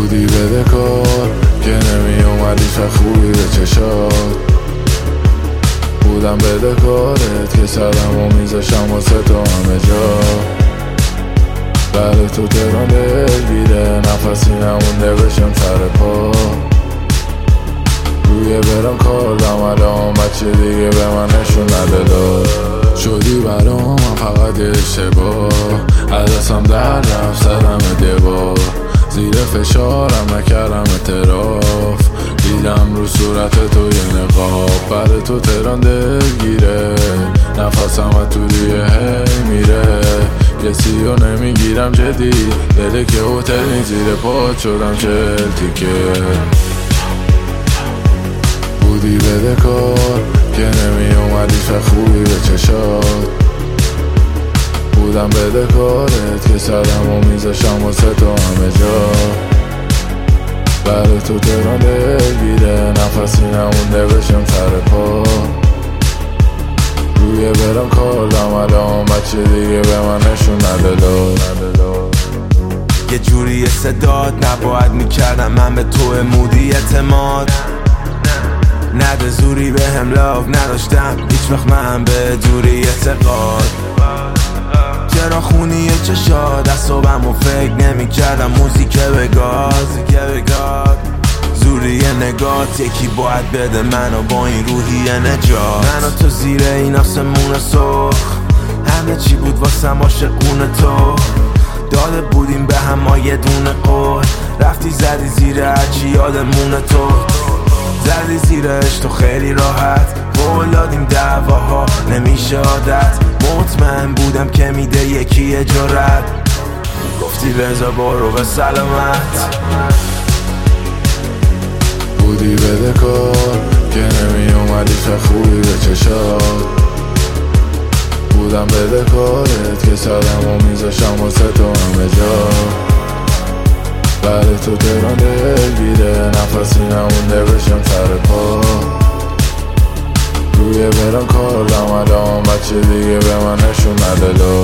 بودی بده کار که نمی اومدی چه خوبی به چشات. بودم بده کارت که سرم و میزشم واسه تو همه جا. برای تو تهران دلگیره نفسی نمونده بشم سر پا. روی برم کار دم الان بچه دیگه به من نشون نده داد. شدی برام من فقط یه اشتباه، از دستم در رفت زدم دیوار. زیر فشارم نکردم اعتراف، دیدم رو صورت تو یه نقاب. برای تو تهران دلگیره نفسم از توریه هی میره. کسی رو نمیگیرم جدی، دله که هتل زیر پات شدم 40 تیکه. بودی بده کار که نمی اومدی چه خوبی به چشات. بودم بده کارت که سرم و میزشم واسه تو همه جا. برای تو تهران دلگیره نفسی نمونده بشم سر پا. روی برم کار دم الان بچه دیگه به من نشون نده. یه جوری صدات نباید میکردم من به تو مودی اعتماد. نده زوری به هم لاف نداشتم هیچ وقت من به دوری اعتقاد. چرا خونی چشاد از صبحم و فکر نمی کردم موزیک بگاد. زوری نگات یکی باید بده منو با این روحی نجات. منو تو زیر این آسمون سرخ همه چی بود واسم عاشقونه تو. داده بودیم به هم یه دونه قول، رفتی زدی زیر هرچی یادمون تو. زدی زیرش تو خیلی راحت، قول دادیم دعواها نمیشه عادت. مطمئن بودم که میده یکی جرأت، گفتی بذار برو به سلامت. بودی بده کار که نمی اومدی چه خوبی به چشات. بودم بده کارت که سرم و میزشم واسه تو همه جا. برای تو تهران دلگیره نفسی نمونده بشم سر پا. روی برم کار دم الان بچه دیگه به من نشون نده.